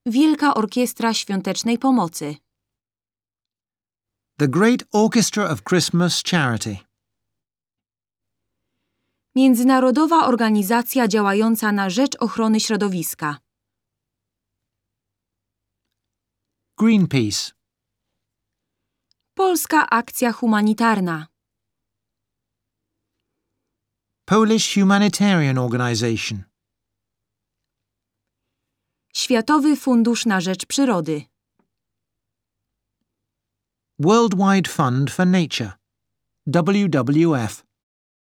Wielka Orkiestra Świątecznej Pomocy. The Great Orchestra of Christmas Charity. Międzynarodowa organizacja działająca na rzecz ochrony środowiska. Greenpeace. Polska Akcja Humanitarna. Polish Humanitarian Organization. Światowy Fundusz na Rzecz Przyrody. Worldwide Fund for Nature. WWF.